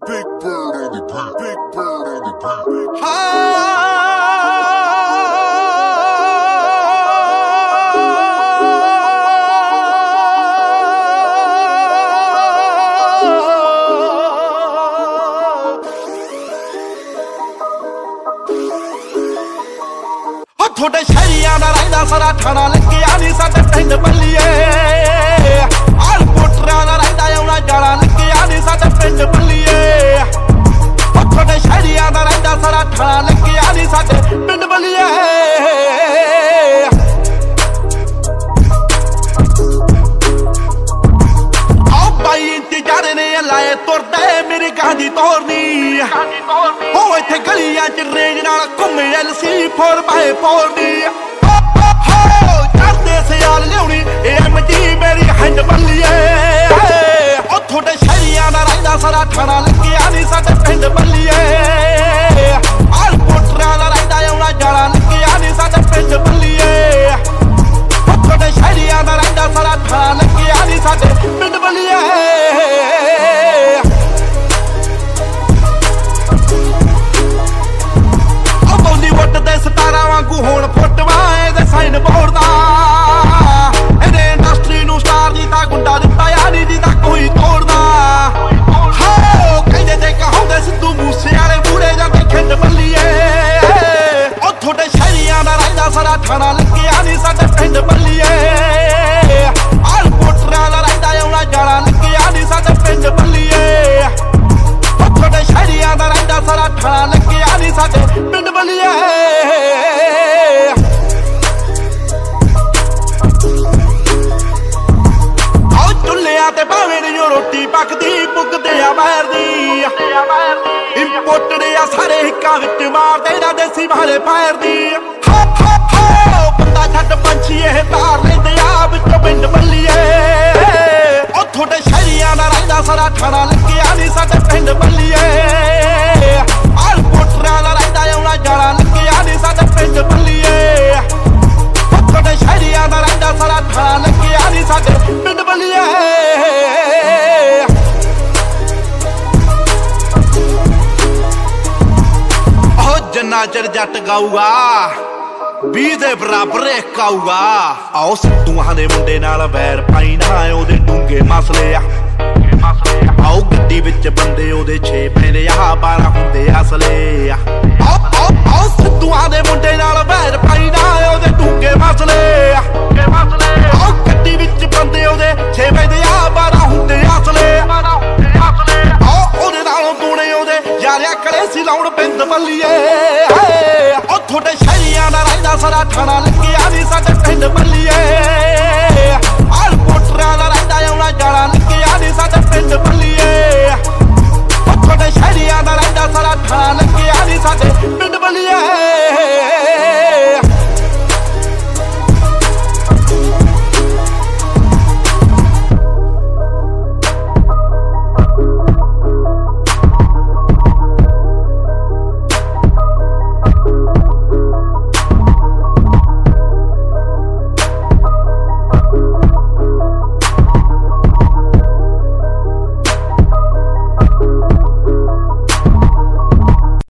Big bird on the beat. Big bird on the beat. थोड़े शहरिया ना रहिंदा सारा ठाणा लग्गिया नी साडे पिंड बल्लीए आल पोटरिया ना रहिंदा आउणा जाणा लग्गिया नी साडे पिंड बल्लीए थोड़े शहरिया ना रहिंदा सारा ठाणा लग्गिया नी साडे पिंड बल्लीए आओ भाई इंतजार ने लाए तुरदे मेरी गांधी तोरनी हो इत्थे गलियां च रेंज नाल घुम्मे LC 4x4 दी हो चढ़दे सियाल लियाउणी MG मेरी हैंड बल्लीए ओ थोड़े शहरियां दा रहिंदा सारा ठाणा लग्गिया नी साडे पिंड बल्लीए आल पोटरिया दा रहिंदा आउणा जाणा लग्गिया नी साडे पिंड बल्लीए ओ थोड़े शहरियां दा रहिंदा सारा ठाणा लग्गिया नी साडे पिंड बल्लीए ਹੁਣ ਫੁੱਟਵਾ ਇਹਦੇ ਸਾਈਨ ਬੋਰਡ ਦਾ ਇਹਦੇ ਇੰਡਸਟਰੀ ਨੂੰ ਸਟਾਰ ਦੀ ਤਾਂ ਗੁੰਡਾ ਦਿੱਤਾ ਯਾਰ ਦੀ ਤਾਂ ਕੋਈ ਤੋੜਦਾ ਹੋ ਕਹਿੰਦੇ ਤੇ ਕਹਾਉਂਦੇ ਸਿੱਧੂ ਮੂਸੇ ਵਾਲੇ ਬੂੜੇ ਜਾਂਦੇ ਖਿੰਡ ਬੱਲੀਏ ਉਹ ਥੋੜੇ ਸ਼ਹਿਰੀਆਂ ਦਾ ਰਹਿੰਦਾ ਸਾਰਾ ਠਾਣਾ ਲੱਗਿਆ ਨਹੀਂ ਸਾਡੇ ਪਿੰਡ ਬੱਲੀਏ ਆਲ ਪੋਟਰਿਆਂ ਦਾ ਰਹਿੰਦਾ ਆਉਣਾ ਜਾਣਾ ਲੱਗਿਆ ਨਹੀਂ ਸਾਡੇ ਪਿੰਡ ਬੱਲੀਏ ਉਹ ਥੋੜੇ ਸ਼ਹਿਰੀਆਂ ਦਾ ਰਹਿੰਦਾ ਸਾਰਾ ਠਾਣਾ ਲੱਗਿਆ ਨਹੀਂ ਸਾਡੇ ਪਿੰਡ ਬੱਲੀਏ ਤੇ ਭਾਵੇਂ ਨੀ ਰੋਟੀ ਪੱਕਦੀ ਪੁੱਗਦੇ ਆ ਬਾਹਰ ਦੀ ਇੰਪੋਰਟਡ ਆ ਸਾਰੇ ਹਿੱਕਾਂ ਵਿੱਚ ਮਾਰਦੇ ਨਾ ਦੇਸੀ ਮਾਰੇ ਫਾਇਰ ਦੀ ਬੰਦਾ ਛੱਡ ਪੰਛੀ ਇਹ ਤਾਰ ਲੈਂਦੇ ਆ ਵਿੱਚੋਂ ਪਿੰਡ ਬੱਲੀਏ ਉਹ ਥੋੜੇ ਸ਼ਹਿਰੀਆਂ ਦਾ ਰਹਿੰਦਾ ਸਾਰਾ ਠਾਣਾ ਲੱਗਿਆ ਨੀ ਸਾਡੇ ਪਿੰਡ ਬੱਲੀਏ ਆਲ ਪੋਟਰਿਆਂ ਦਾ ਰਹਿੰਦਾ ਆਉਣਾ ਜਾਣਾ ਲੱਗਿਆ ਨੀ ਸਾਡੇ ਪਿੰਡ ਬੱਲੀਏ ਉਹ ਥੋੜੇ ਸ਼ਹਿਰੀਆਂ ਦਾ ਰਹਿੰਦਾ ਸਾਰਾ ਠਾਣਾ ਲੱਗਿਆ ਨੀ ਸਾਡੇ ਪਿੰਡ ਬੱਲੀਏ ਜਿੰਨਾ ਚਿਰ ਜੱਟ ਗਾਊਗਾ 20 ਦੇ ਬਰਾਬਰ ਇੱਕ ਆਊਗਾ ਆਓ ਸਿੱਧੂਆਂ ਦੇ ਮੁੰਡੇ ਨਾਲ ਵੈਰ ਪਾਈ ਨਾ ਉਹਦੇ ਡੂੰਗੇ ਮਸਲੇ ਆ ਆਓ ਗੱਡੀ ਵਿੱਚ ਬੰਦੇ ਉਹਦੇ 6 ਪੈਂਦੇ ਆ 12 ਹੁੰਦੇ ਅਸਲੇ ਆ ਆਓ ਸਿੱਧੂਆਂ ਦੇ ਮੁੰਡੇ ਨਾਲ ਵੈਰ ਪਾਈ ਨਾ ਉਹਦੇ ਡੂੰਗੇ ਮਸਲੇ ਆ ਆਓ ਗੱਡੀ ਵਿੱਚ ਬੰਦੇ ਉਹਦੇ 6 ਪੈਂਦੇ ਆ 12 ਹੁੰਦੇ ਅਸਲੇ ਆਓ ਉਹਦੇ ਨਾਲੋਂ ਦੂਣੇ ਉਹਦੇ ਯਾਰਿਆ ਕਲੇ ਸੀ ਲਾਉਣ ਬਿੰਦ ਬੱਲੀਏ ਉਹ ਥੋੜੇ ਸ਼ਹਿਰੀਆਂ ਦਾ ਰਹਿੰਦਾ ਸਾਰਾ ਠਾਣਾ ਲੱਗਿਆ ਨੀ ਸਾਡੇ ਪਿੰਡ ਬੱਲੀਏ